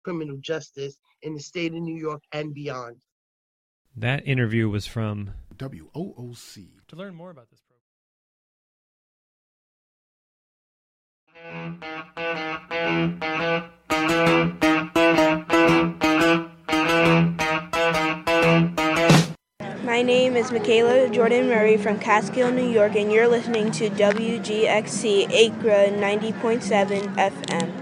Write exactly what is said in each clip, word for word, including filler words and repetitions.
criminal justice in the state of New York and beyond. That interview was from W O O C. To learn more about this My name is Michaela Jordan Murray from Catskill, New York, and you're listening to W G X C Acra ninety point seven F M.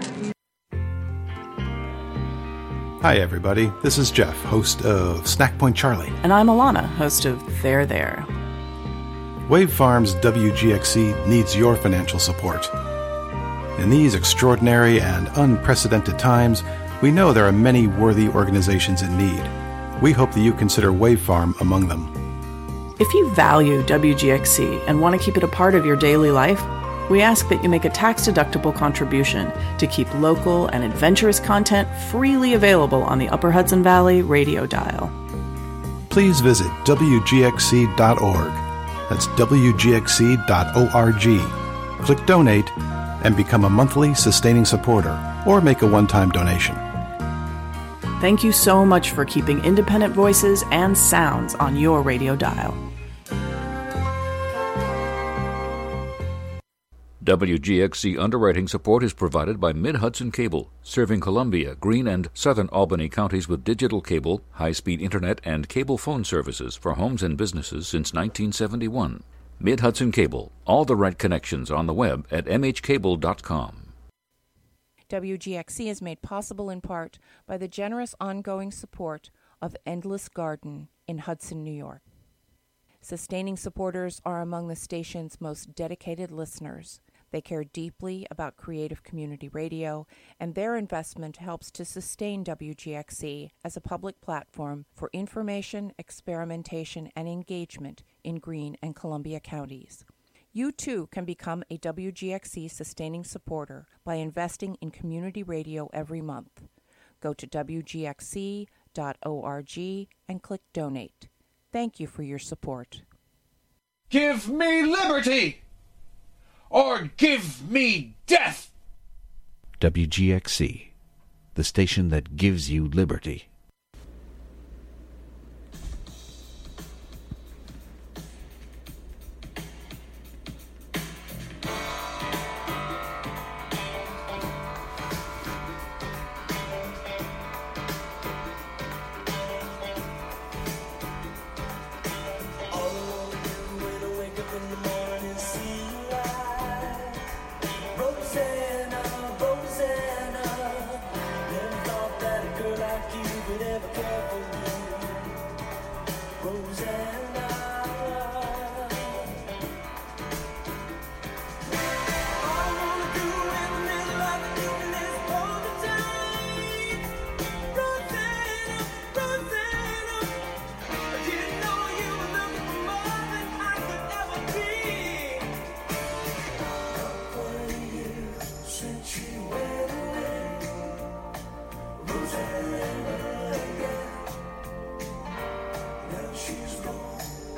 Hi, everybody. This is Jeff, host of Snack Point Charlie. And I'm Alana, host of There There. Wave Farms W G X C needs your financial support. In these extraordinary and unprecedented times, we know there are many worthy organizations in need. We hope that you consider Wave Farm among them. If you value W G X C and want to keep it a part of your daily life, we ask that you make a tax-deductible contribution to keep local and adventurous content freely available on the Upper Hudson Valley radio dial. Please visit W G X C dot org. That's W G X C dot org. Click Donate and become a monthly sustaining supporter or make a one-time donation. Thank you so much for keeping independent voices and sounds on your radio dial. W G X C underwriting support is provided by Mid-Hudson Cable, serving Columbia, Greene, and southern Albany counties with digital cable, high-speed internet, and cable phone services for homes and businesses since nineteen seventy-one. Mid-Hudson Cable, all the right connections on the web at m h cable dot com. W G X C is made possible in part by the generous ongoing support of Endless Garden in Hudson, New York. Sustaining supporters are among the station's most dedicated listeners. They care deeply about creative community radio, and their investment helps to sustain W G X C as a public platform for information, experimentation, and engagement in Greene and Columbia counties. You too can become a W G X C sustaining supporter by investing in community radio every month. Go to W G X C dot org and click Donate. Thank you for your support. Give me liberty! Or give me death! W G X C, the station that gives you liberty. She's gone.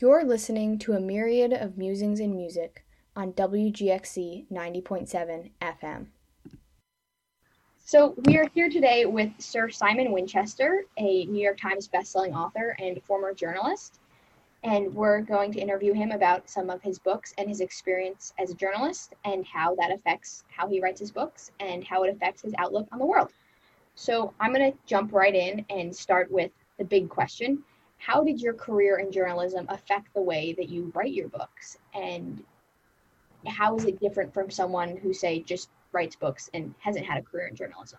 You're listening to a myriad of musings in music on W G X C ninety point seven F M. So we are here today with Sir Simon Winchester, a New York Times bestselling author and former journalist. And we're going to interview him about some of his books and his experience as a journalist and how that affects how he writes his books and how it affects his outlook on the world. So I'm going to jump right in and start with the big question. How did your career in journalism affect the way that you write your books? And how is it different from someone who, say, just writes books and hasn't had a career in journalism?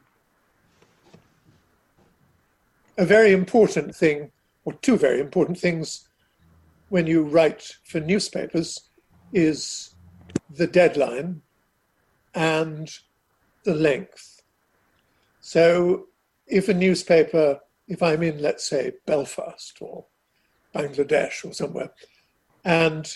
A very important thing, or two very important things, when you write for newspapers is the deadline and the length. So if a newspaper, if I'm in, let's say, Belfast or Bangladesh or somewhere, and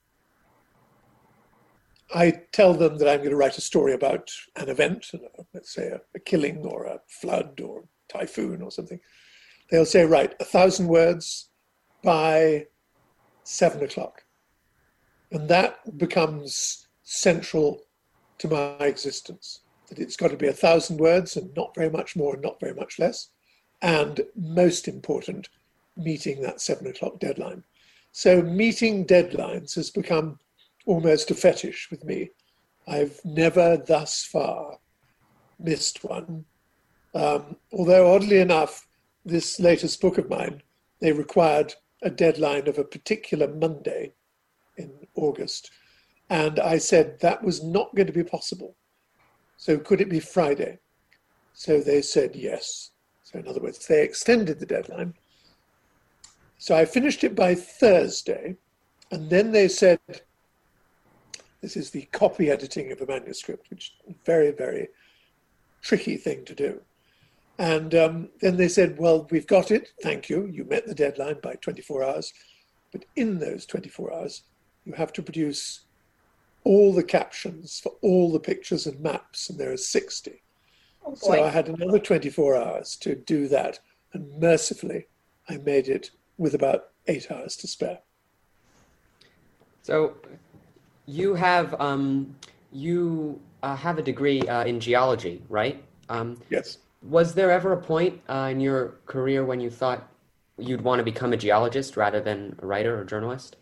I tell them that I'm going to write a story about an event, let's say a, a killing or a flood or a typhoon or something, they'll say, right, a thousand words by seven o'clock. And that becomes central to my existence, that it's got to be a thousand words and not very much more and not very much less. And most important, meeting that seven o'clock deadline. So meeting deadlines has become almost a fetish with me. I've never thus far missed one. Um, although oddly enough, this latest book of mine, they required a deadline of a particular Monday in August. And I said that was not going to be possible. So could it be Friday? So they said yes. So in other words, they extended the deadline. So I finished it by Thursday. And then they said, this is the copy editing of a manuscript, which is a very, very tricky thing to do. And um, then they said, well, we've got it. Thank you. You met the deadline by twenty-four hours. But in those twenty-four hours, you have to produce all the captions for all the pictures and maps. And there are sixty. Oh, so I had another twenty-four hours to do that. And mercifully, I made it with about eight hours to spare. So you have, um, you uh, have a degree uh, in geology, right? Um, yes. Was there ever a point uh, in your career when you thought you'd want to become a geologist rather than a writer or journalist?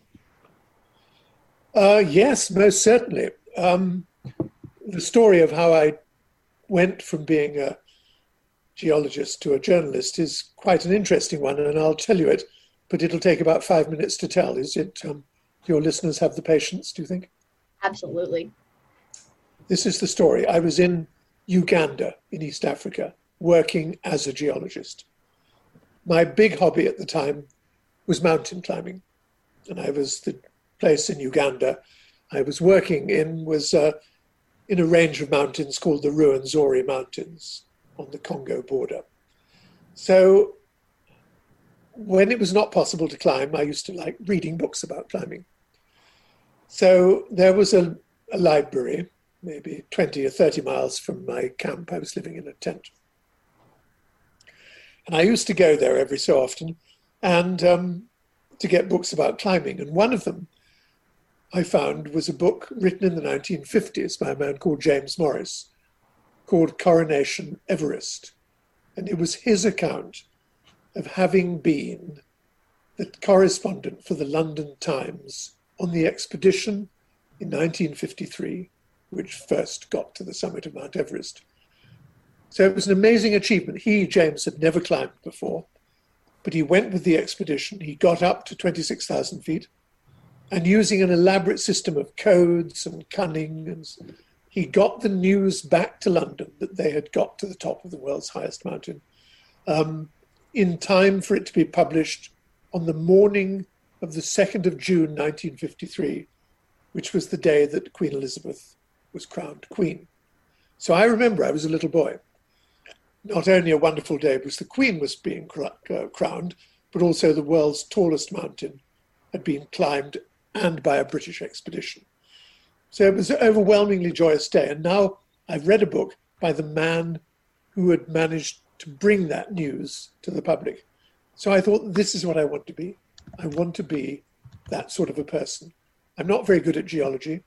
Uh, yes, most certainly. Um, the story of how I went from being a geologist to a journalist is quite an interesting one, and I'll tell you it, but it'll take about five minutes to tell. Is it, um, your listeners have the patience, do you think? Absolutely. This is the story. I was in Uganda in East Africa, working as a geologist. My big hobby at the time was mountain climbing. And I was, the place in Uganda I was working in was uh, in a range of mountains called the Ruwenzori Mountains on the Congo border. So when it was not possible to climb, I used to like reading books about climbing. So there was a, a library, maybe twenty or thirty miles from my camp. I was living in a tent. And I used to go there every so often and um, to get books about climbing. And one of them I found was a book written in the nineteen fifties by a man called James Morris, called Coronation Everest. And it was his account of having been the correspondent for the London Times on the expedition in nineteen fifty-three, which first got to the summit of Mount Everest. So it was an amazing achievement. He, James, had never climbed before, but he went with the expedition. He got up to twenty-six thousand feet, and using an elaborate system of codes and cunning, and he got the news back to London that they had got to the top of the world's highest mountain um, in time for it to be published on the morning of the second of June, nineteen fifty-three, which was the day that Queen Elizabeth was crowned queen. So I remember I was a little boy. Not only a wonderful day because the Queen was being uh, crowned, but also the world's tallest mountain had been climbed, and by a British expedition. So it was an overwhelmingly joyous day. And now I've read a book by the man who had managed to bring that news to the public. So I thought, this is what I want to be. I want to be that sort of a person. I'm not very good at geology.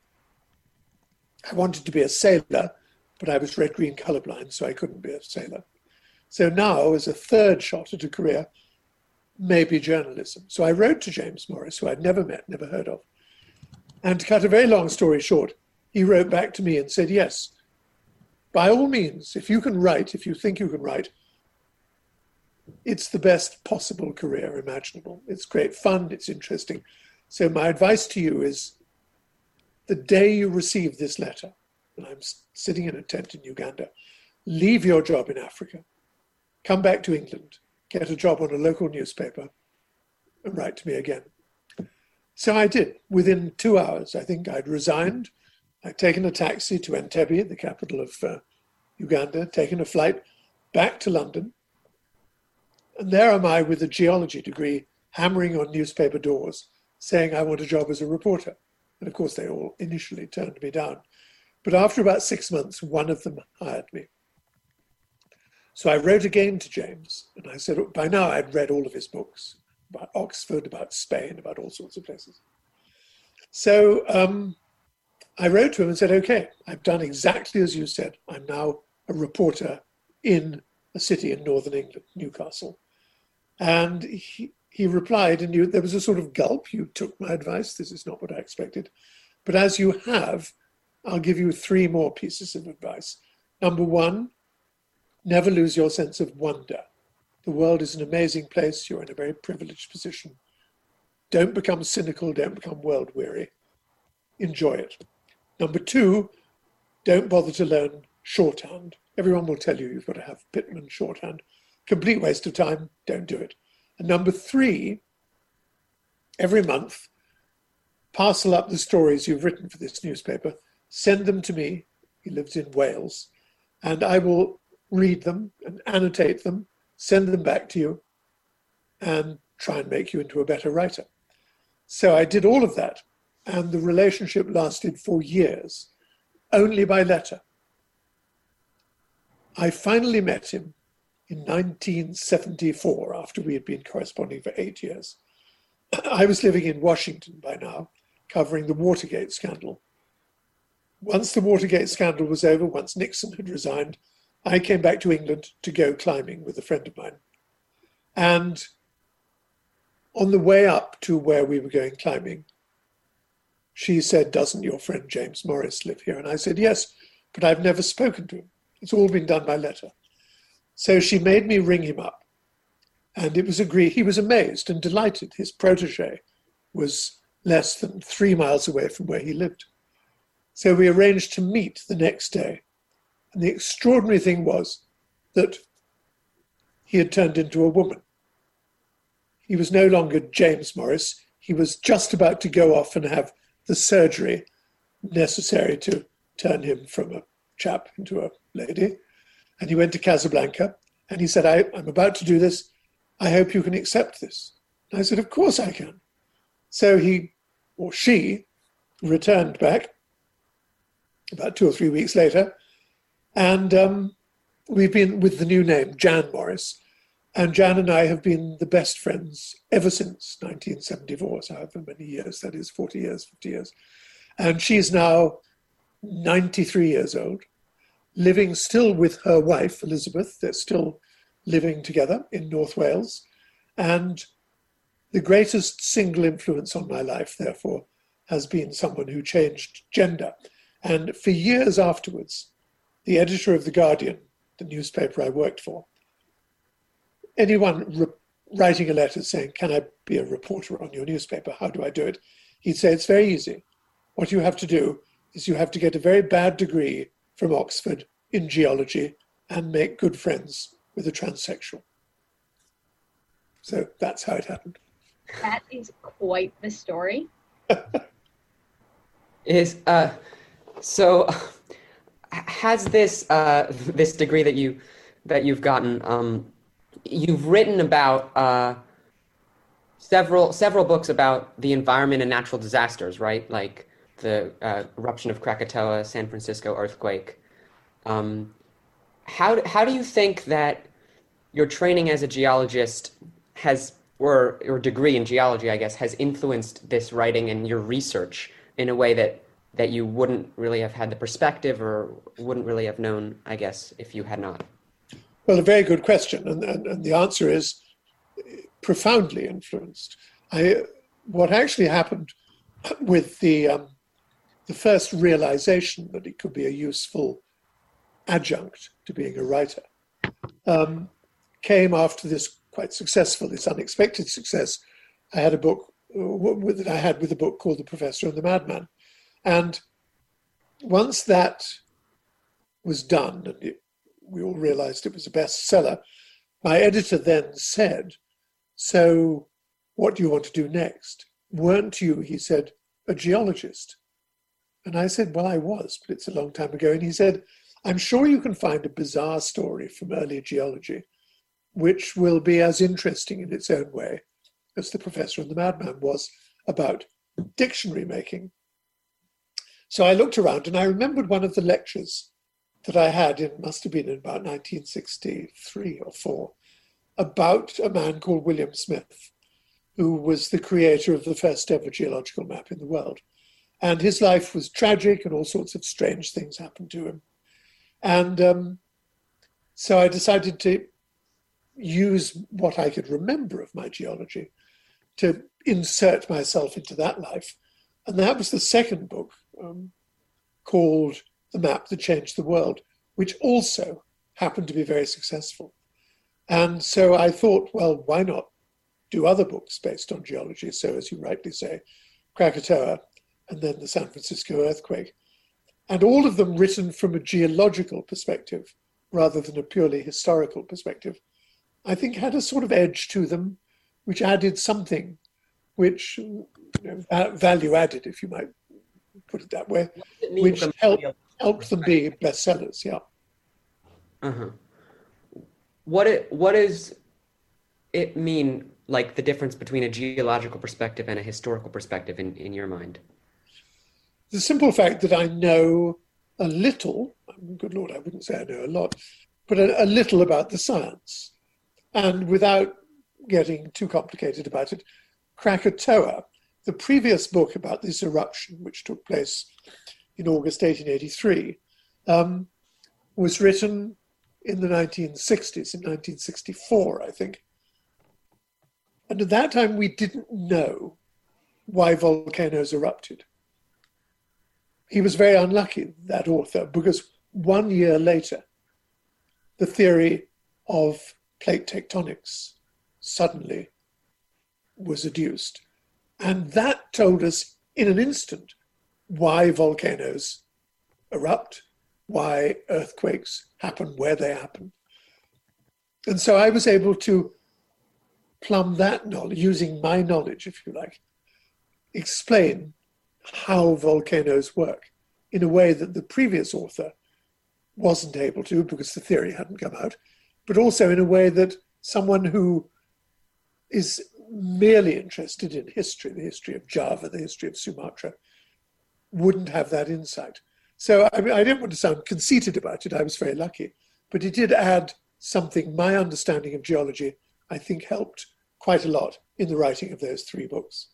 I wanted to be a sailor, but I was red-green colorblind, so I couldn't be a sailor. So now, as a third shot at a career, maybe journalism. So I wrote to James Morris, who I'd never met, never heard of. And to cut a very long story short, he wrote back to me and said, yes, by all means, if you can write, if you think you can write, it's the best possible career imaginable. It's great fun, it's interesting. So my advice to you is, the day you receive this letter, and I'm sitting in a tent in Uganda, leave your job in Africa, come back to England, get a job on a local newspaper, and write to me again. So I did. Within two hours, I think I'd resigned. I'd taken a taxi to Entebbe, the capital of uh, Uganda, taken a flight back to London. And there am I with a geology degree, hammering on newspaper doors, saying I want a job as a reporter. And of course, they all initially turned me down. But after about six months, one of them hired me. So I wrote again to James, and I said, by now I'd read all of his books about Oxford, about Spain, about all sorts of places. So um, I wrote to him and said, okay, I've done exactly as you said. I'm now a reporter in a city in northern England, Newcastle. And he, he replied, and you, there was a sort of gulp. You took my advice. This is not what I expected. But as you have, I'll give you three more pieces of advice. Number one, never lose your sense of wonder. The world is an amazing place. You're in a very privileged position. Don't become cynical. Don't become world weary. Enjoy it. Number two, don't bother to learn shorthand. Everyone will tell you you've got to have Pitman shorthand. Complete waste of time. Don't do it. And number three, every month, parcel up the stories you've written for this newspaper. Send them to me. He lives in Wales. And I will read them and annotate them, send them back to you, and try and make you into a better writer. So I did all of that, and the relationship lasted for years, only by letter. I finally met him in nineteen seventy-four, after we had been corresponding for eight years. I was living in Washington by now, covering the Watergate scandal. Once the Watergate scandal was over, once Nixon had resigned, I came back to England to go climbing with a friend of mine. And on the way up to where we were going climbing, she said, doesn't your friend James Morris live here? And I said, yes, but I've never spoken to him. It's all been done by letter. So she made me ring him up. And it was agreed. He was amazed and delighted. His protege was less than three miles away from where he lived. So we arranged to meet the next day. And the extraordinary thing was that he had turned into a woman. He was no longer James Morris. He was just about to go off and have the surgery necessary to turn him from a chap into a lady. And he went to Casablanca and he said, I, I'm about to do this. I hope you can accept this. And I said, of course I can. So he, or she, returned back about two or three weeks later. And um, we've been with the new name, Jan Morris. And Jan and I have been the best friends ever since nineteen seventy-four, so however many years, that is forty years, fifty years. And she's now ninety-three years old, living still with her wife, Elizabeth. They're still living together in North Wales. And the greatest single influence on my life, therefore, has been someone who changed gender. And for years afterwards, the editor of The Guardian, the newspaper I worked for, anyone re- writing a letter saying, can I be a reporter on your newspaper? How do I do it? He'd say, it's very easy. What you have to do is you have to get a very bad degree from Oxford in geology and make good friends with a transsexual. So that's how it happened. That is quite the story. Is uh, so has this uh, this degree that you that you've gotten? Um, you've written about uh, several several books about the environment and natural disasters, right? Like the uh, eruption of Krakatoa, San Francisco earthquake. Um, how how do you think that your training as a geologist has or or degree in geology, I guess, has influenced this writing and your research in a way that that you wouldn't really have had the perspective or wouldn't really have known, I guess, if you had not? Well, a very good question, and, and, and the answer is profoundly influenced. I, what actually happened with the um, the first realization that it could be a useful adjunct to being a writer um, came after this quite successful, this unexpected success. I had a book uh, that I had with a book called The Professor and the Madman, and once that was done, and it, we all realized it was a bestseller, my editor then said, "So, what do you want to do next? Weren't you," he said, "a geologist?" And I said, "Well, I was, but it's a long time ago." And he said, "I'm sure you can find a bizarre story from early geology, which will be as interesting in its own way as The Professor and the Madman was about dictionary making." So I looked around and I remembered one of the lectures that I had in, must have been in about nineteen sixty-three or four, about a man called William Smith, who was the creator of the first ever geological map in the world. And his life was tragic and all sorts of strange things happened to him. And um, so I decided to use what I could remember of my geology to insert myself into that life. And that was the second book, um, called The Map That Changed the World, which also happened to be very successful. And so I thought, well, why not do other books based on geology? So, as you rightly say, Krakatoa, and then the San Francisco earthquake, and all of them written from a geological perspective rather than a purely historical perspective, I think had a sort of edge to them, which added something, which, you know, value added, if you might put it that way, it which helped, helped them be bestsellers, yeah. Uh-huh. What it, what does it mean, like the difference between a geological perspective and a historical perspective in, in your mind? The simple fact that I know a little, good Lord, I wouldn't say I know a lot, but a, a little about the science. And without getting too complicated about it, Krakatoa, the previous book about this eruption, which took place in August eighteen eighty-three, um, was written in the nineteen sixties, in nineteen sixty-four, I think. And at that time, we didn't know why volcanoes erupted. He was very unlucky, that author, because one year later, the theory of plate tectonics suddenly was adduced. And that told us in an instant why volcanoes erupt, why earthquakes happen where they happen. And so I was able to plumb that knowledge, using my knowledge, if you like, explain how volcanoes work in a way that the previous author wasn't able to because the theory hadn't come out, but also in a way that someone who is merely interested in history, the history of Java, the history of Sumatra, wouldn't have that insight. So I mean, I didn't want to sound conceited about it. I was very lucky, but it did add something. My understanding of geology, I think, helped quite a lot in the writing of those three books.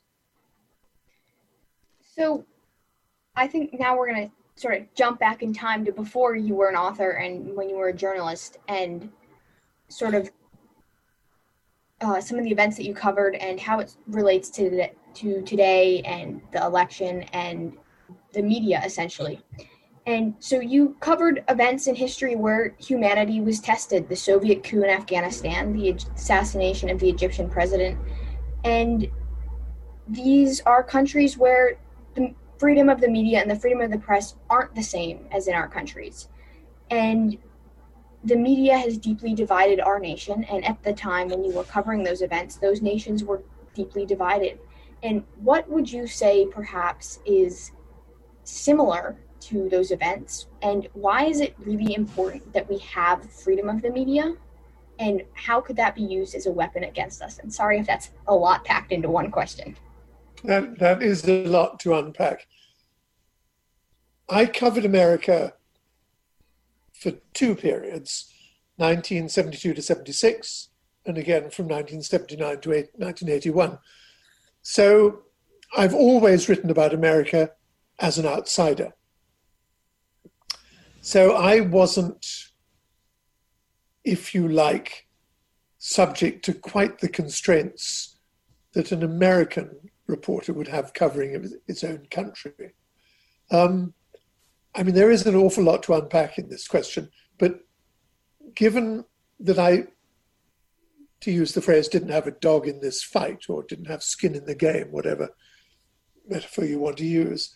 So I think now we're going to sort of jump back in time to before you were an author and when you were a journalist, and sort of uh, some of the events that you covered and how it relates to the, to today and the election and the media, essentially. And so you covered events in history where humanity was tested: the Soviet coup in Afghanistan, the assassination of the Egyptian president. And these are countries where the freedom of the media and the freedom of the press aren't the same as in our countries. And the media has deeply divided our nation. And at the time when you were covering those events, those nations were deeply divided. And what would you say perhaps is similar to those events? And why is it really important that we have freedom of the media? And how could that be used as a weapon against us? And sorry if that's a lot packed into one question. That, that is a lot to unpack. I covered America for two periods, nineteen seventy-two to seventy-six and again from nineteen seventy-nine to nineteen eighty-one. So I've always written about America as an outsider. So I wasn't, if you like, subject to quite the constraints that an American reporter would have covering its own country. Um, I mean, there is an awful lot to unpack in this question, but given that I, to use the phrase, didn't have a dog in this fight or didn't have skin in the game, whatever metaphor you want to use,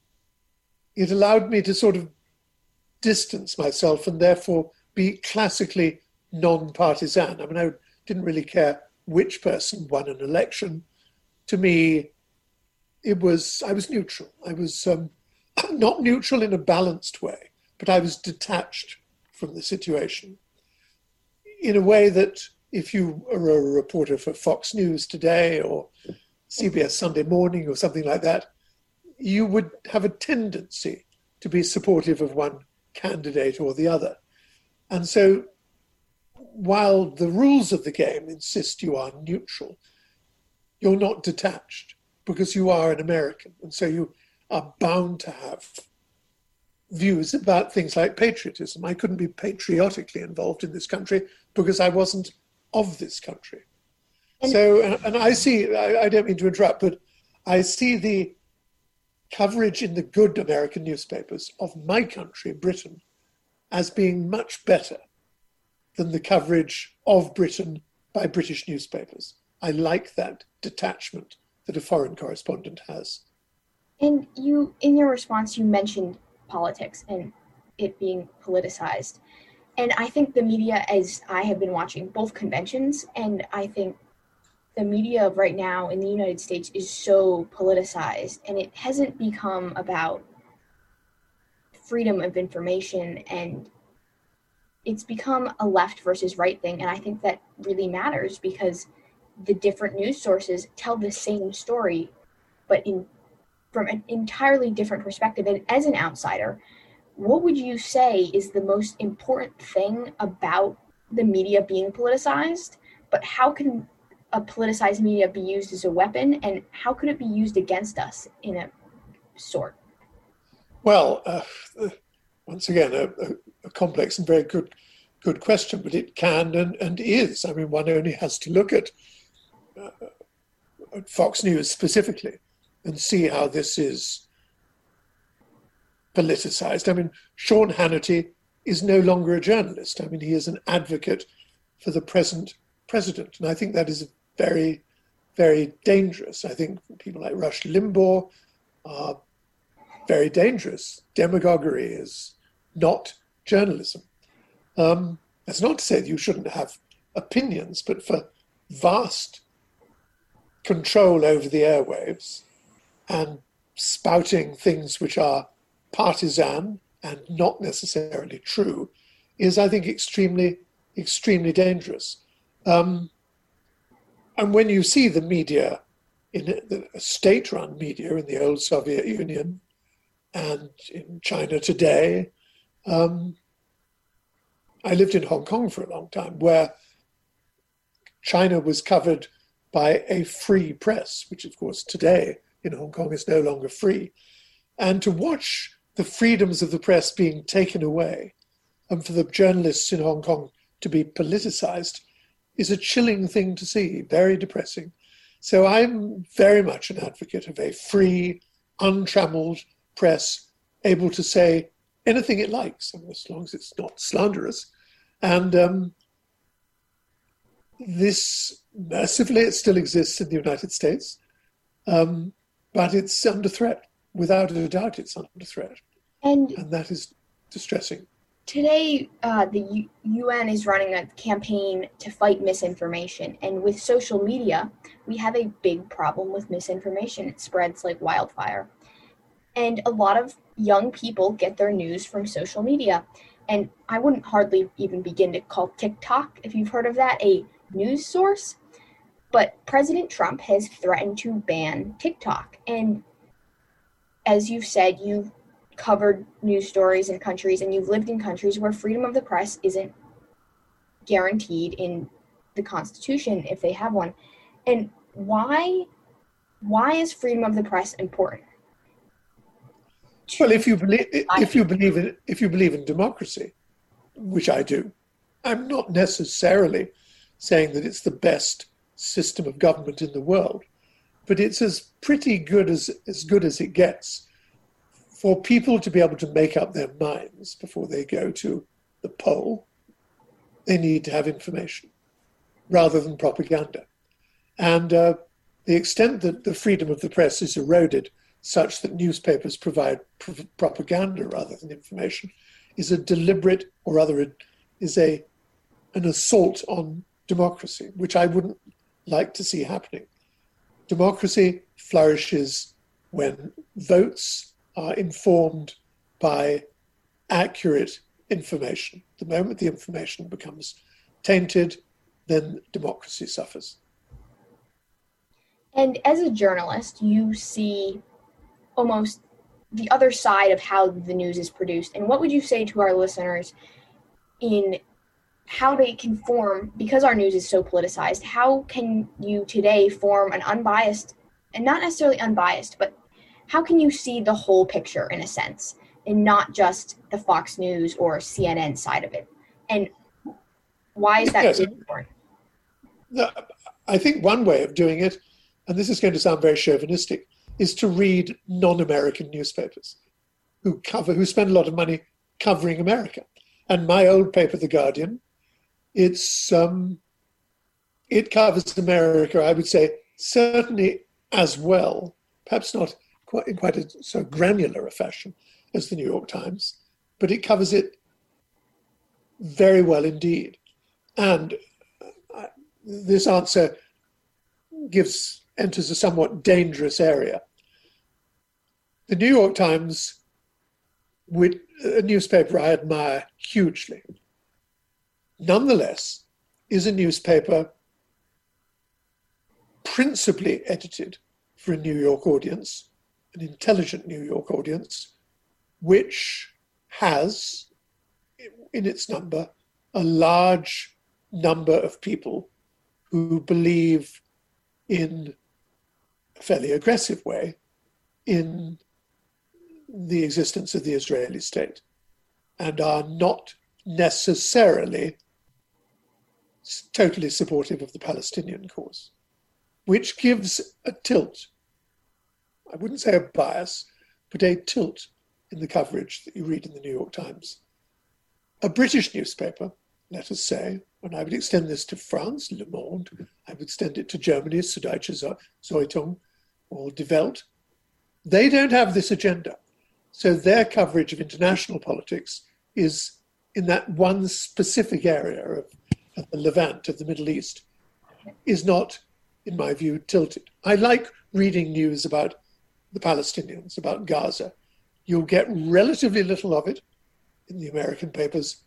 it allowed me to sort of distance myself and therefore be classically non-partisan. I mean, I didn't really care which person won an election. To me, it was, I was neutral. I was um, not neutral in a balanced way, but I was detached from the situation in a way that if you are a reporter for Fox News today or C B S Sunday Morning or something like that, you would have a tendency to be supportive of one candidate or the other. And so while the rules of the game insist you are neutral, you're not detached because you are an American. And so you are bound to have views about things like patriotism. I couldn't be patriotically involved in this country because I wasn't of this country. And so, and, and I see, I, I don't mean to interrupt, but I see the coverage in the good American newspapers of my country, Britain, as being much better than the coverage of Britain by British newspapers. I like that detachment that a foreign correspondent has. And you, in your response, you mentioned politics and it being politicized. And I think the media, as I have been watching both conventions, and I think the media of right now in the United States is so politicized, and it hasn't become about freedom of information, and it's become a left versus right thing. And I think that really matters because the different news sources tell the same story, but in from an entirely different perspective. And as an outsider, what would you say is the most important thing about the media being politicized? But how can a politicized media be used as a weapon, and how could it be used against us in a sort? Well, uh, once again, a, a, a complex and very good good question, but it can and, and is. I mean, one only has to look at, uh, at Fox News specifically and see how this is politicized. I mean, Sean Hannity is no longer a journalist. I mean, he is an advocate for the present president. And I think that is very, very dangerous. I think people like Rush Limbaugh are very dangerous. Demagoguery is not journalism. Um, that's not to say that you shouldn't have opinions, but for vast control over the airwaves and spouting things which are partisan and not necessarily true is, I think, extremely, extremely dangerous. Um, and when you see the media, in the state-run media in the old Soviet Union and in China today, um, I lived in Hong Kong for a long time, where China was covered by a free press, which of course today in Hong Kong is no longer free. And to watch the freedoms of the press being taken away and for the journalists in Hong Kong to be politicized is a chilling thing to see, very depressing. So I'm very much an advocate of a free, untrammeled press able to say anything it likes, as long as it's not slanderous. And um, this, mercifully, it still exists in the United States, um, but it's under threat. Without a doubt, it's under threat. And, and that is distressing. Today, uh, the U- UN is running a campaign to fight misinformation. And with social media, we have a big problem with misinformation. It spreads like wildfire. And a lot of young people get their news from social media. And I wouldn't hardly even begin to call TikTok, if you've heard of that, a news source. But President Trump has threatened to ban TikTok. And as you've said, you've covered news stories in countries and you've lived in countries where freedom of the press isn't guaranteed in the the Constitution if they have one. And why why is freedom of the press important? Well, if you believe if you believe in if you believe in democracy, which I do, I'm not necessarily saying that it's the best system of government in the world, but it's as pretty good as as good as it gets for people to be able to make up their minds before they go to the poll. They need to have information rather than propaganda. And uh, the extent that the freedom of the press is eroded such that newspapers provide pr- propaganda rather than information is a deliberate, or rather is a an assault on democracy, which I wouldn't like to see happening. Democracy flourishes when votes are informed by accurate information. The moment the information becomes tainted, then democracy suffers. And as a journalist, you see almost the other side of how the news is produced. And what would you say to our listeners in how they can form, because our news is so politicized, how can you today form an unbiased, and not necessarily unbiased, but how can you see the whole picture in a sense, and not just the Fox News or C N N side of it? And why is that yes, so important? I think one way of doing it, and this is going to sound very chauvinistic, is to read non-American newspapers who cover, who spend a lot of money covering America. And my old paper, The Guardian, it's um, it covers America, I would say, certainly as well, perhaps not quite in quite a so granular a fashion as the New York Times, but it covers it very well indeed. And uh, this answer gives enters a somewhat dangerous area. The New York Times, with a newspaper I admire hugely, nonetheless is a newspaper principally edited for a New York audience, an intelligent New York audience, which has in its number a large number of people who believe in a fairly aggressive way in the existence of the Israeli state and are not necessarily totally supportive of the Palestinian cause, which gives a tilt, I wouldn't say a bias, but a tilt in the coverage that you read in the New York Times. A British newspaper, let us say, and I would extend this to France, Le Monde, I would extend it to Germany, Süddeutsche Zeitung, or Die Welt, they don't have this agenda. So their coverage of international politics is in that one specific area of, of the Levant, of the Middle East, is not, in my view, tilted. I like reading news about the Palestinians, about Gaza. You'll get relatively little of it in the American papers.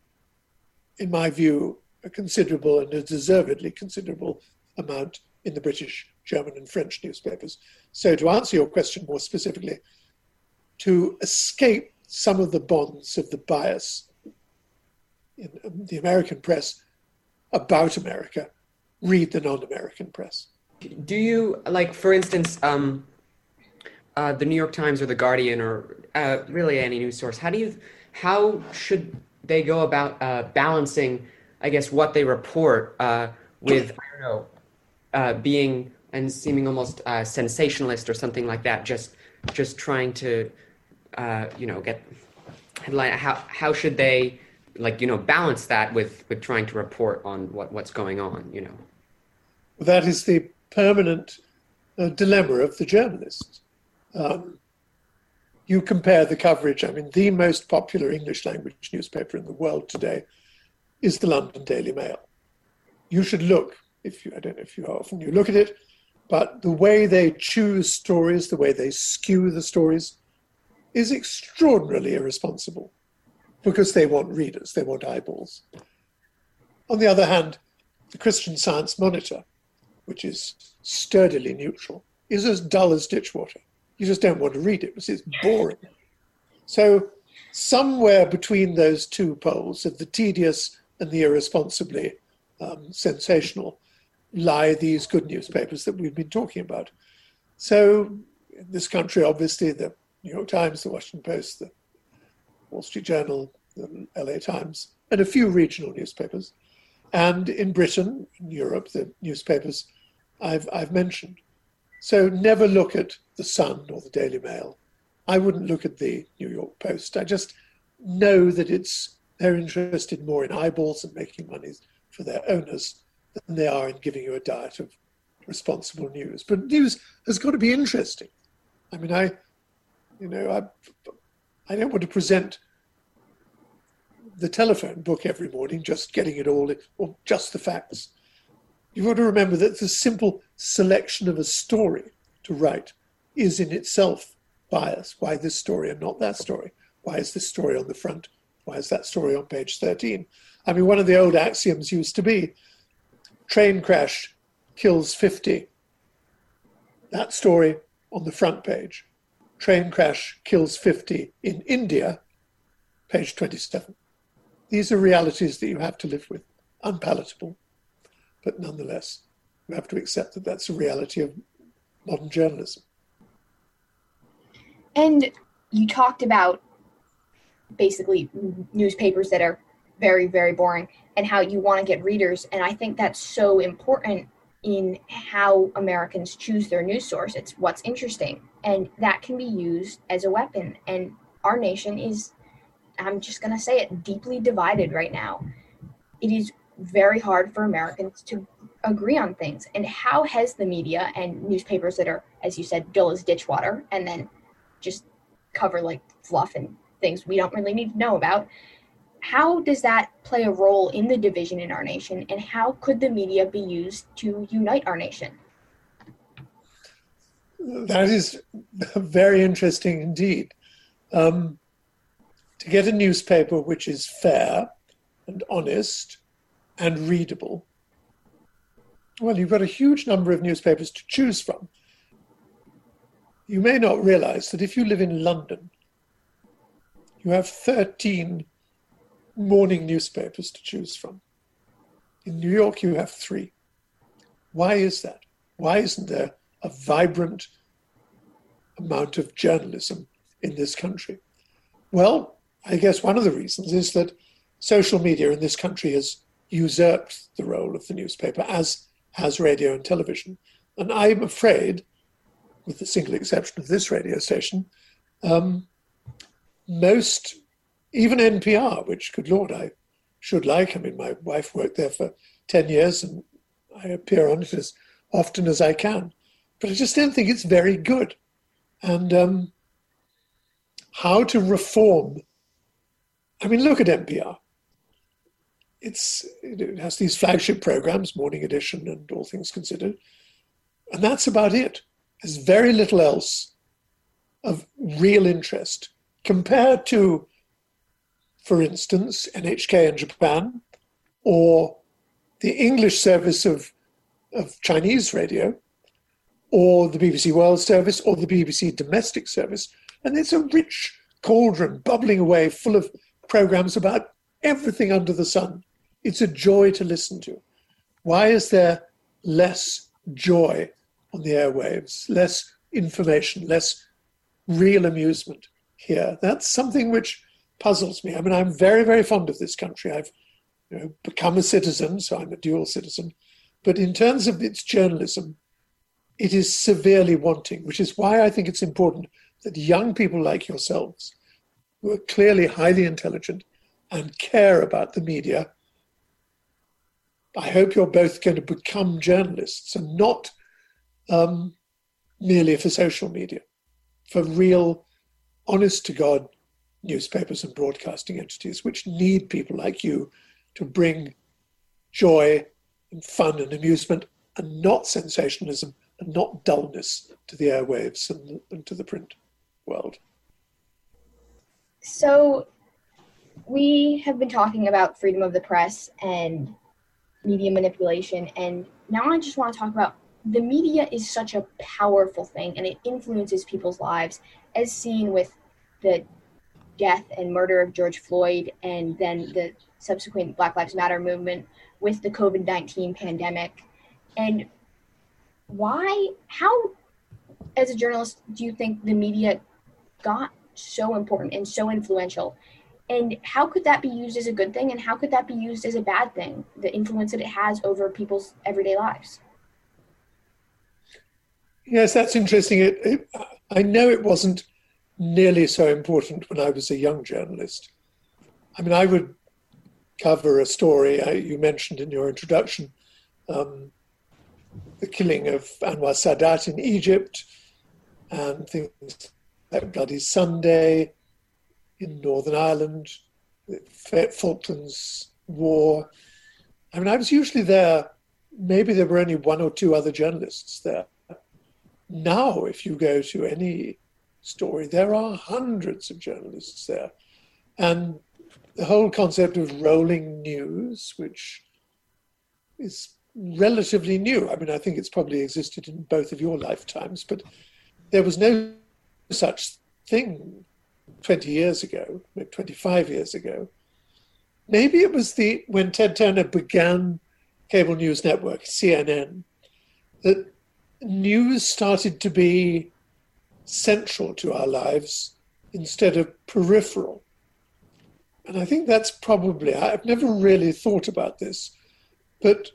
In my view, a considerable and a deservedly considerable amount in the British, German, and French newspapers. So to answer your question more specifically, to escape some of the bonds of the bias in the American press about America, read the non-American press. Do you, like, for instance, um, uh, the New York Times or the Guardian or uh, really any news source, how do you, how should they go about uh, balancing, I guess, what they report uh, with, I don't know, uh, being and seeming almost uh, sensationalist or something like that, just just trying to, uh, you know, get headline. How how should they, like, you know, balance that with with trying to report on what, what's going on, you know? That is the permanent uh, dilemma of the journalist. Um, you compare the coverage. I mean, the most popular English language newspaper in the world today is the London Daily Mail. You should look, if you, I don't know if you how often you look at it, but the way they choose stories, the way they skew the stories, is extraordinarily irresponsible because they want readers, they want eyeballs. On the other hand, the Christian Science Monitor, which is sturdily neutral, is as dull as ditch water. You just don't want to read it because it's boring. So somewhere between those two poles of the tedious and the irresponsibly um, sensational, lie these good newspapers that we've been talking about. So in this country, obviously, the New York Times, the Washington Post, the Wall Street Journal, the L A Times, and a few regional newspapers. And in Britain, in Europe, the newspapers I've, I've mentioned. So never look at the Sun or the Daily Mail. I wouldn't look at the New York Post. I just know that it's they're interested more in eyeballs and making money for their owners than they are in giving you a diet of responsible news. But news has got to be interesting. I mean, I, you know, I, I don't want to present the telephone book every morning, just getting it all, in, or just the facts. You've got to remember that the simple selection of a story to write is in itself bias. Why this story and not that story? Why is this story on the front? Why is that story on page thirteen? I mean, one of the old axioms used to be, train crash kills fifty. That story on the front page. Train crash kills fifty in India, page twenty-seven. These are realities that you have to live with. Unpalatable, but nonetheless, you have to accept that that's a reality of modern journalism. And you talked about basically newspapers that are very, very boring and how you want to get readers. And I think that's so important in how Americans choose their news source. It's what's interesting. And that can be used as a weapon. And our nation is, I'm just going to say it, deeply divided right now. It is very hard for Americans to agree on things. And how has the media and newspapers that are, as you said, dull as ditch water, and then just cover like fluff and things we don't really need to know about, how does that play a role in the division in our nation? And how could the media be used to unite our nation? That is very interesting indeed. Um, to get a newspaper which is fair and honest and readable, well, you've got a huge number of newspapers to choose from. You may not realize that if you live in London, you have thirteen morning newspapers to choose from. In New York, you have three. Why is that? Why isn't there a vibrant amount of journalism in this country? Well, I guess one of the reasons is that social media in this country has usurped the role of the newspaper, as has radio and television. And I'm afraid, with the single exception of this radio station, um, most, even N P R, which, good Lord, I should like. I mean, my wife worked there for ten years and I appear on it as often as I can. But I just don't think it's very good. And um, how to reform, I mean, look at N P R. It's, it has these flagship programs, Morning Edition and All Things Considered, and that's about it. There's very little else of real interest compared to, for instance, N H K in Japan, or the English service of, of Chinese radio, or the B B C World Service, or the B B C domestic service. And it's a rich cauldron bubbling away full of programs about everything under the sun. It's a joy to listen to. Why is there less joy on the airwaves, less information, less real amusement here? That's something which puzzles me. I mean, I'm very, very fond of this country. I've you know, become a citizen, so I'm a dual citizen. But in terms of its journalism, it is severely wanting, which is why I think it's important that young people like yourselves, who are clearly highly intelligent and care about the media, I hope you're both going to become journalists and not um, merely for social media, for real, honest-to-God newspapers and broadcasting entities, which need people like you to bring joy and fun and amusement and not sensationalism and not dullness to the airwaves and, and to the print world. So we have been talking about freedom of the press and media manipulation, and now I just want to talk about the media is such a powerful thing, and it influences people's lives, as seen with the death and murder of George Floyd, and then the subsequent Black Lives Matter movement, with the COVID nineteen pandemic. And why, how, as a journalist, do you think the media got so important and so influential? And how could that be used as a good thing? And how could that be used as a bad thing, the influence that it has over people's everyday lives? Yes, that's interesting. It, it, I know it wasn't nearly so important when I was a young journalist. I mean, I would cover a story I, you mentioned in your introduction, um, the killing of Anwar Sadat in Egypt, and things like Bloody Sunday in Northern Ireland, the Falklands War. I mean, I was usually there. Maybe there were only one or two other journalists there. Now, if you go to any story, there are hundreds of journalists there. And the whole concept of rolling news, which is relatively new. I mean, I think it's probably existed in both of your lifetimes, but there was no such thing twenty years ago, maybe twenty-five years ago. Maybe it was the when Ted Turner began cable news network, C N N, that news started to be central to our lives instead of peripheral. And I think that's probably, I've never really thought about this, but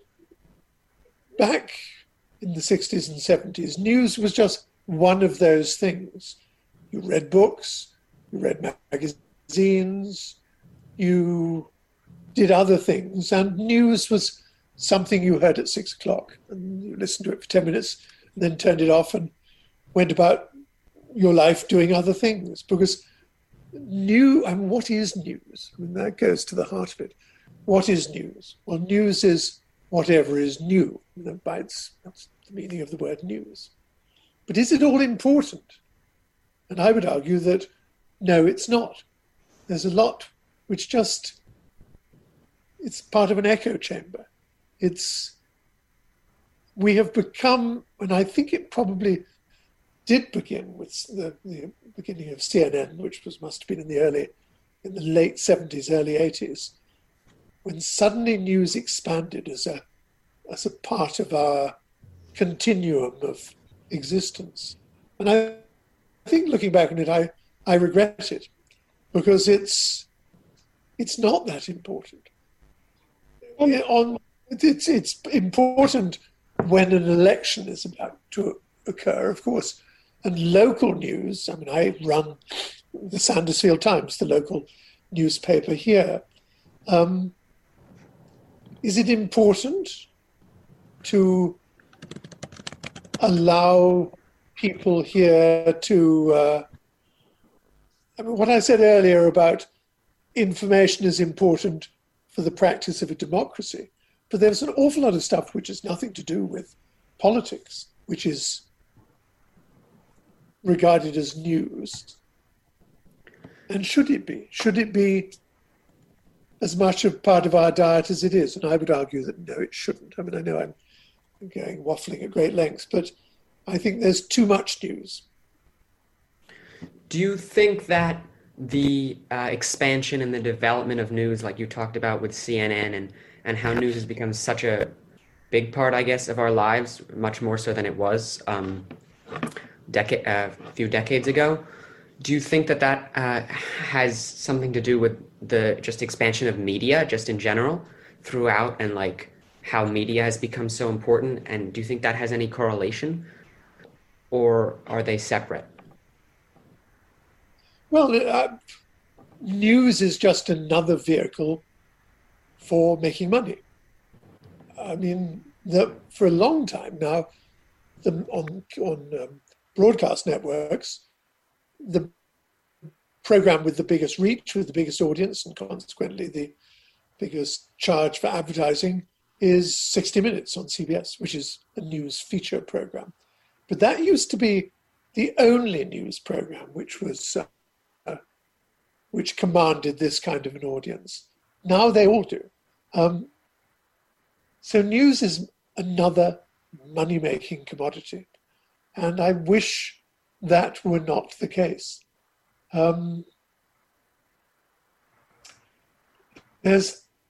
back in the sixties and seventies, news was just one of those things. You read books, you read magazines, you did other things, and news was something you heard at six o'clock, and you listened to it for ten minutes, and then turned it off and went about your life doing other things. Because new, I mean, what is news? I mean, that goes to the heart of it. What is news? Well, news is whatever is new. By its, that's the meaning of the word news. But is it all important? And I would argue that no, it's not. There's a lot which just, it's part of an echo chamber. It's, we have become, and I think it probably did begin with the, the beginning of C N N, which was must have been in the early, in the late seventies, early eighties, when suddenly news expanded as a, as a part of our continuum of existence. And I, I think looking back on it, I, I regret it, because it's, it's not that important. On, it's, it's important when an election is about to occur, of course, and local news. I mean, I run the Sandersfield Times, the local newspaper here. Um, is it important to allow people here to, uh, I mean, what I said earlier about information is important for the practice of a democracy, but there's an awful lot of stuff which has nothing to do with politics, which is regarded as news. And should it be? Should it be as much a part of our diet as it is? And I would argue that no, it shouldn't. I mean, I know I'm going waffling at great lengths, but I think there's too much news. Do you think that the uh, expansion and the development of news, like you talked about with C N N, and, and how news has become such a big part, I guess, of our lives, much more so than it was um, decade, uh, a few decades ago, do you think that that uh, has something to do with the just expansion of media, just in general, throughout, and like how media has become so important? And do you think that has any correlation, or are they separate? Well, uh, news is just another vehicle for making money. I mean, the, for a long time now, the, on, on um, broadcast networks, the program with the biggest reach, with the biggest audience, and consequently the biggest charge for advertising is sixty minutes on C B S, which is a news feature program. But that used to be the only news program which was uh, which commanded this kind of an audience. Now they all do. Um, so news is another money-making commodity. And I wish that were not the case. Um, there's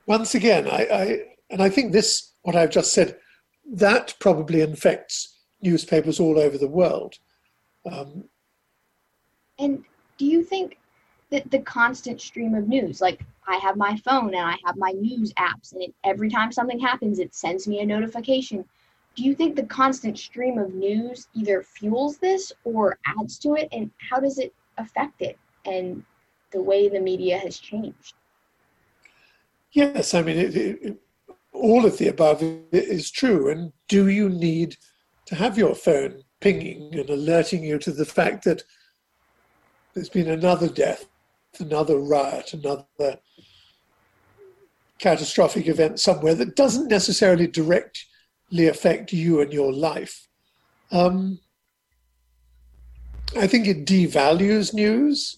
once again, I, I and I think this, what I've just said, that probably infects newspapers all over the world. Um, and do you think that the constant stream of news, like I have my phone and I have my news apps, and it, every time something happens, it sends me a notification. Do you think the constant stream of news either fuels this or adds to it? And how does it affect it and the way the media has changed? Yes, I mean, it, it, all of the above is true. And do you need to have your phone pinging and alerting you to the fact that there's been another death, another riot, another catastrophic event somewhere that doesn't necessarily directly affect you and your life? Um, I think it devalues news.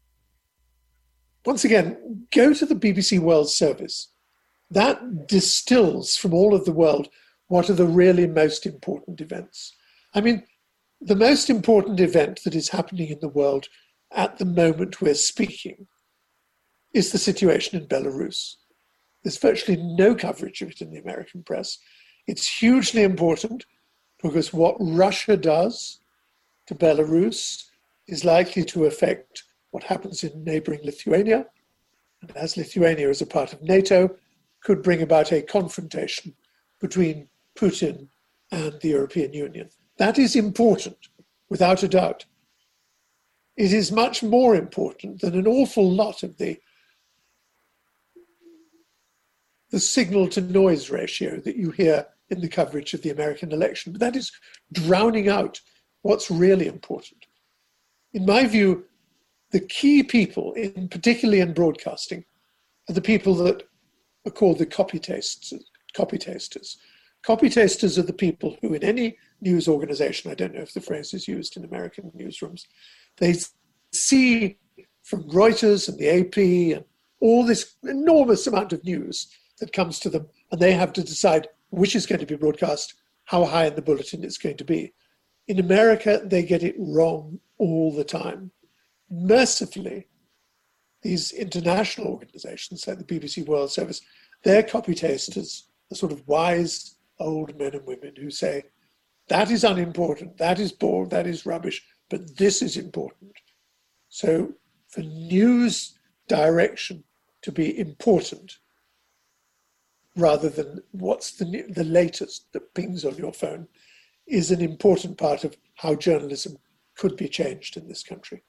Once again, go to the B B C World Service. That distills from all of the world what are the really most important events. I mean, the most important event that is happening in the world at the moment we're speaking is the situation in Belarus. There's virtually no coverage of it in the American press. It's hugely important because what Russia does to Belarus is likely to affect what happens in neighboring Lithuania. And as Lithuania is a part of NATO, could bring about a confrontation between Putin and the European Union. That is important, without a doubt. It is much more important than an awful lot of the, the signal-to-noise ratio that you hear in the coverage of the American election. But that is drowning out what's really important. In my view, the key people, in particularly in broadcasting, are the people that are called the copy tasters. Copy tasters. Copy tasters are the people who, in any news organization, I don't know if the phrase is used in American newsrooms, they see from Reuters and the A P and all this enormous amount of news that comes to them, and they have to decide which is going to be broadcast, how high in the bulletin it's going to be. In America, they get it wrong all the time. Mercifully, these international organizations like the B B C World Service, their copy tasters are sort of wise old men and women who say, that is unimportant, that is bored, that is rubbish, but this is important. So for news direction to be important, rather than what's the, the latest that pings on your phone, is an important part of how journalism could be changed in this country.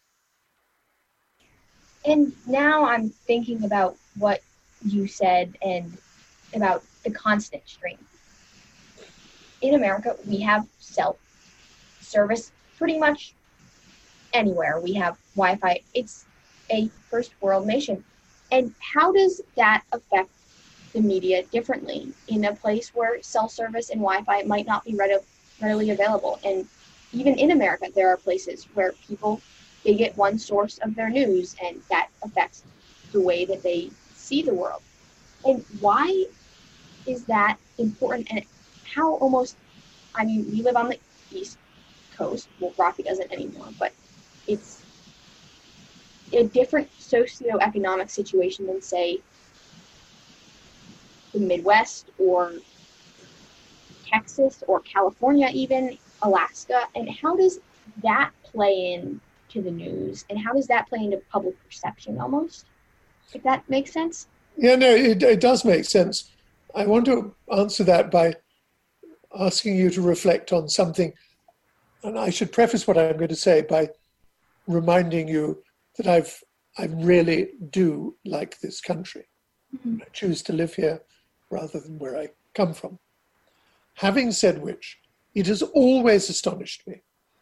And now I'm thinking about what you said and about the constant stream. In America, we have cell service pretty much anywhere. We have Wi-Fi. It's a first world nation. And how does that affect the media differently in a place where cell service and Wi-Fi might not be readily available? And even in America, there are places where people, they get one source of their news, and that affects the way that they see the world. And why is that important? And how almost, I mean, we live on the East Coast. Well, Rocky doesn't anymore, but it's a different socioeconomic situation than, say, the Midwest or Texas or California, even Alaska. And how does that play in to the news, and how does that play into public perception almost, if that makes sense? Yeah, no, it, it does make sense. I want to answer that by asking you to reflect on something, and I should preface what I'm going to say by reminding you that I've I really do like this country. Mm-hmm. I choose to live here rather than where I come from. Having said which, it has always astonished me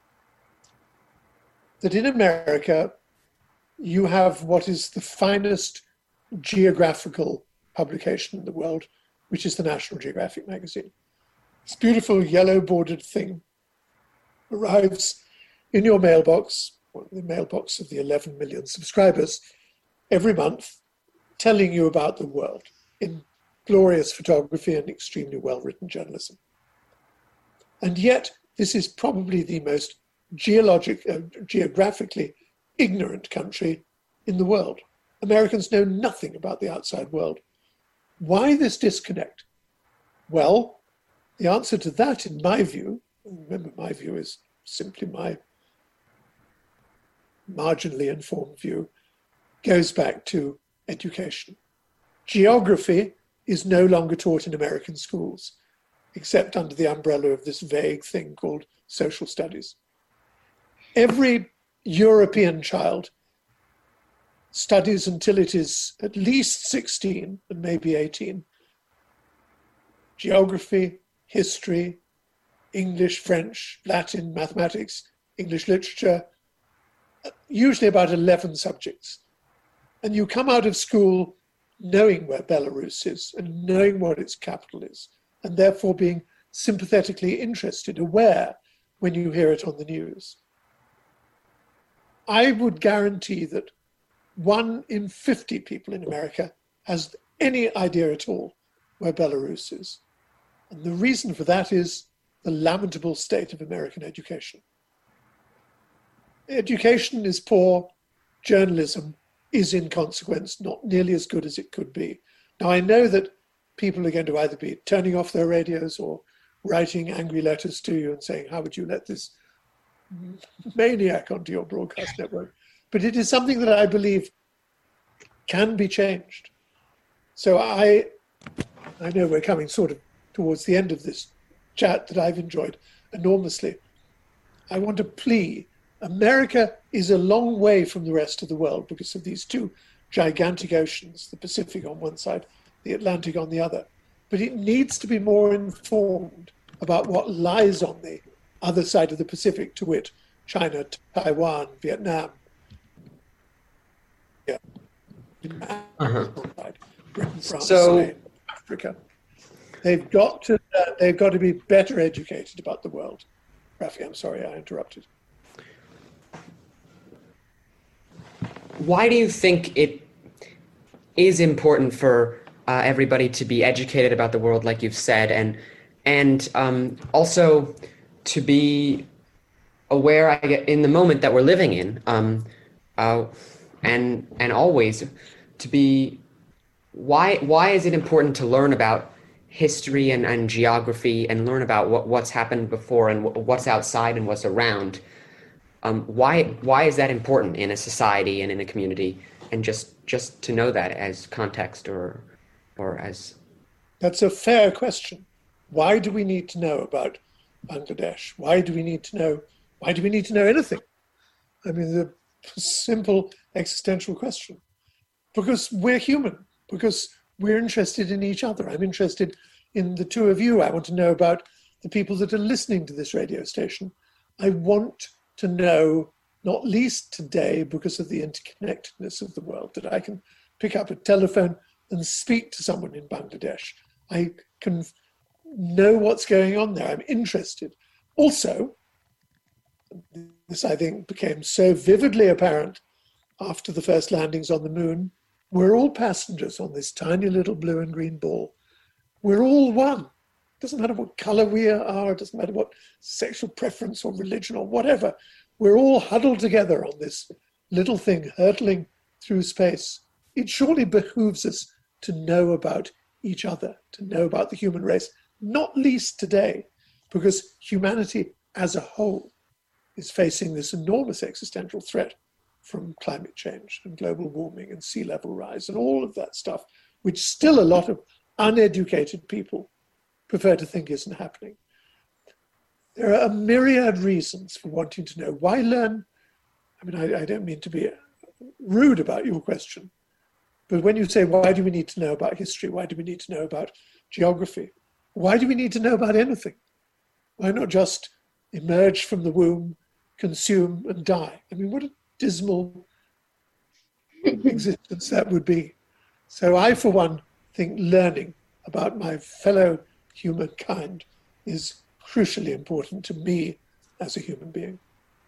that in America, you have what is the finest geographical publication in the world, which is the National Geographic magazine. This beautiful yellow bordered thing arrives in your mailbox, or the mailbox of the eleven million subscribers, every month, telling you about the world in glorious photography and extremely well-written journalism. And yet, this is probably the most geologic, uh, geographically ignorant country in the world. Americans know nothing about the outside world. Why this disconnect? Well, the answer to that, in my view, remember my view is simply my marginally informed view, goes back to education. Geography is no longer taught in American schools, except under the umbrella of this vague thing called social studies. Every European child studies until it is at least sixteen and maybe eighteen. Geography, history, English, French, Latin, mathematics, English literature, usually about eleven subjects. And you come out of school knowing where Belarus is and knowing what its capital is, and therefore being sympathetically interested, aware when you hear it on the news. I would guarantee that one in fifty people in America has any idea at all where Belarus is. And the reason for that is the lamentable state of American education. Education is poor, journalism is in consequence not nearly as good as it could be. Now I know that people are going to either be turning off their radios or writing angry letters to you and saying, how would you let this maniac onto your broadcast network? But it is something that I believe can be changed. So I, I know we're coming sort of towards the end of this chat that I've enjoyed enormously. I want to plea. America is a long way from the rest of the world because of these two gigantic oceans, the Pacific on one side, the Atlantic on the other. But it needs to be more informed about what lies on the other side of the Pacific, to wit, China, Taiwan, Vietnam, yeah. Uh-huh. Britain, France, So- Spain, Africa. They've got to uh, they've got to be better educated about the world. Rafi, I'm sorry I interrupted. Why do you think it is important for uh, everybody to be educated about the world, like you've said, and and um, also to be aware, I get, in the moment that we're living in, um, uh, and and always to be why why is it important to learn about history and, and geography and learn about what, what's happened before and what's outside and what's around? Um, why why is that important in a society and in a community? And just just to know that as context or or as That's a fair question. Why do we need to know about Bangladesh? Why do we need to know? Why do we need to know anything? I mean, the simple existential question. Because we're human. Because we're interested in each other. I'm interested in the two of you. I want to know about the people that are listening to this radio station. I want to know, not least today, because of the interconnectedness of the world, that I can pick up a telephone and speak to someone in Bangladesh. I can know what's going on there. I'm interested. Also, this I think became so vividly apparent after the first landings on the moon, we're all passengers on this tiny little blue and green ball. We're all one. It doesn't matter what color we are, it doesn't matter what sexual preference or religion or whatever. We're all huddled together on this little thing hurtling through space. It surely behooves us to know about each other, to know about the human race, not least today, because humanity as a whole is facing this enormous existential threat from climate change and global warming and sea level rise and all of that stuff, which still a lot of uneducated people prefer to think isn't happening. There are a myriad reasons for wanting to know. Why learn? I mean, I, I don't mean to be rude about your question, but when you say, why do we need to know about history? Why do we need to know about geography? Why do we need to know about anything? Why not just emerge from the womb, consume and die? I mean, what a dismal existence that would be. So I, for one, think learning about my fellow humankind is crucially important to me as a human being.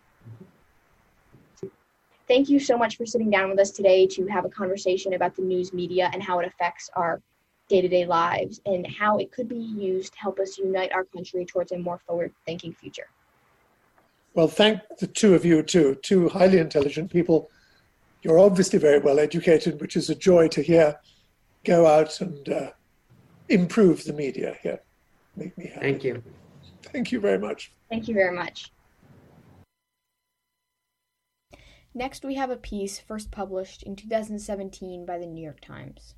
Thank you so much for sitting down with us today to have a conversation about the news media and how it affects our day-to-day lives and how it could be used to help us unite our country towards a more forward-thinking future. Well, thank the two of you too, two highly intelligent people. You're obviously very well educated, which is a joy to hear. Go out and uh, improve the media here. Make me happy. Thank you. Thank you very much. Thank you very much. Next, we have a piece first published in two thousand seventeen by the New York Times.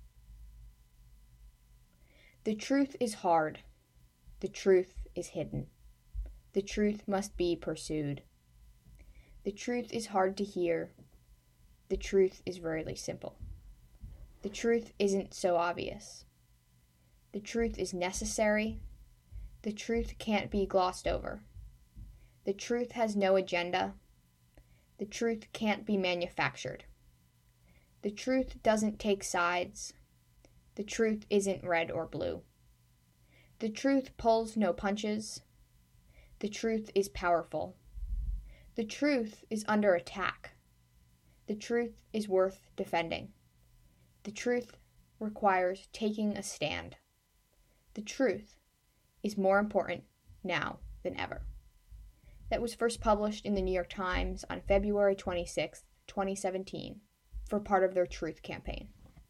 The truth is hard. The truth is hidden. The truth must be pursued. The truth is hard to hear. The truth is rarely simple. The truth isn't so obvious. The truth is necessary. The truth can't be glossed over. The truth has no agenda. The truth can't be manufactured. The truth doesn't take sides. The truth isn't red or blue. The truth pulls no punches. The truth is powerful. The truth is under attack. The truth is worth defending. The truth requires taking a stand. The truth is more important now than ever. That was first published in the New York Times on February twenty-sixth, twenty seventeen, for part of their Truth campaign.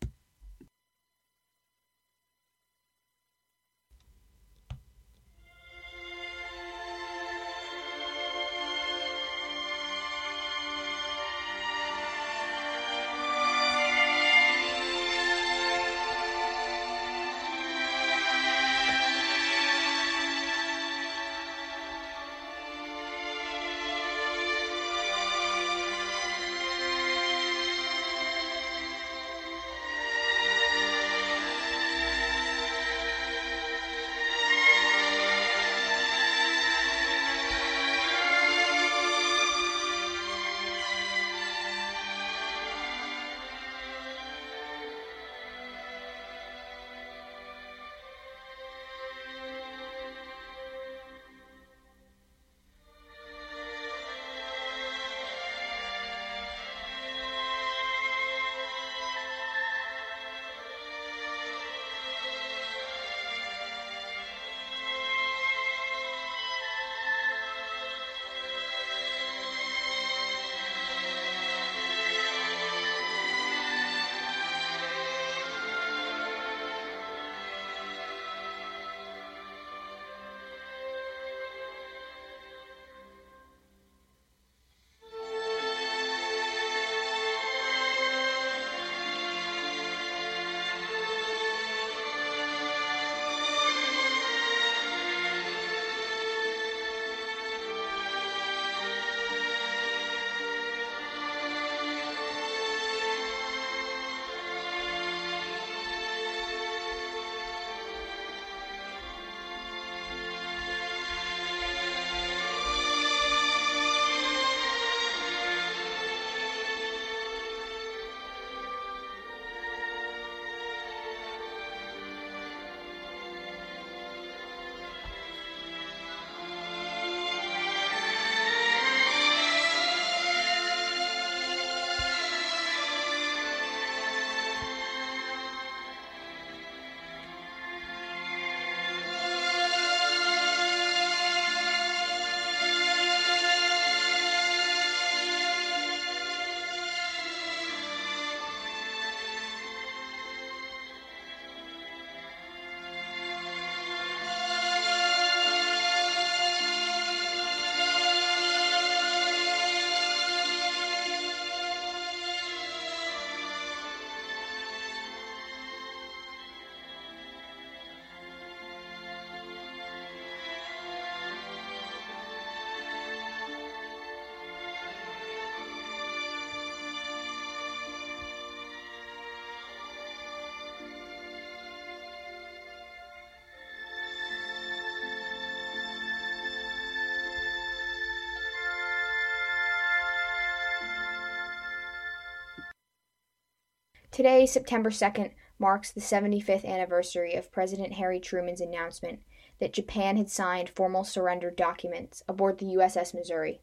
Today, September second, marks the seventy-fifth anniversary of President Harry Truman's announcement that Japan had signed formal surrender documents aboard the U S S Missouri,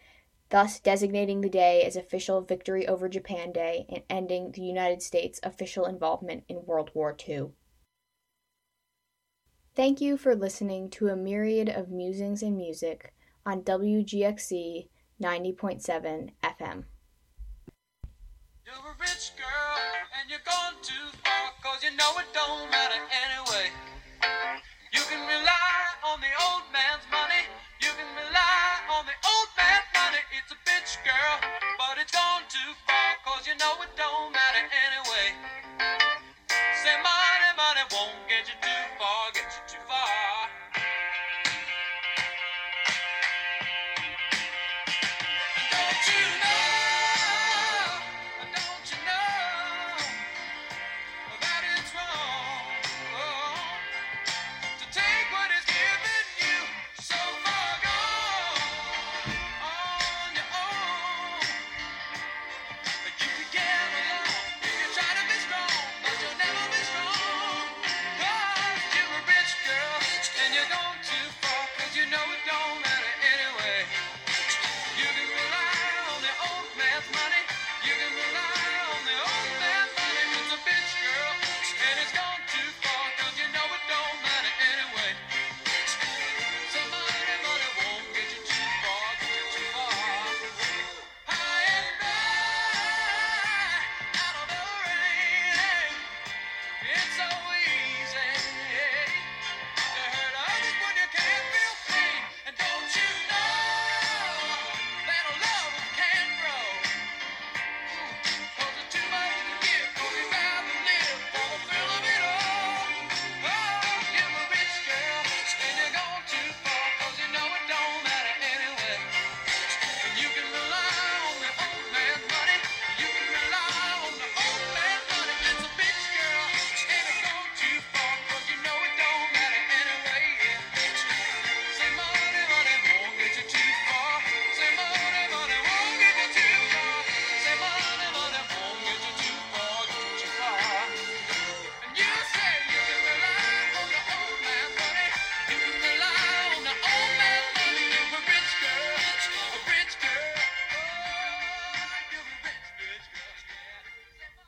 thus designating the day as official Victory over Japan Day and ending the United States' official involvement in World War Two. Thank you for listening to a myriad of musings and music on W G X C ninety point seven F M. You're a rich girl and you're gone too far. cause you know it don't matter anyway. You can rely on the old man's money, you can rely on the old man's money. It's a bitch, girl, but it's gone too far, cause you know it don't matter anyway. Say money, money won't get you too far, get you too far. Don't you know?